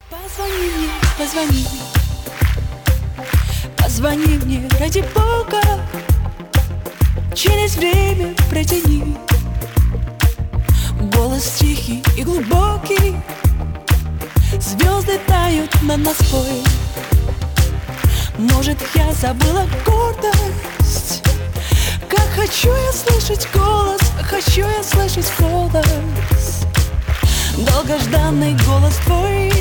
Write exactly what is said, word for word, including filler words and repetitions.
Позвони мне, позвони, позвони мне, ради Бога. Через время протяни. Голос тихий и глубокий, звезды тают над Москвой. Может, я забыла гордость. Как хочу я слышать голос, хочу я слышать голос. Долгожданный голос твой.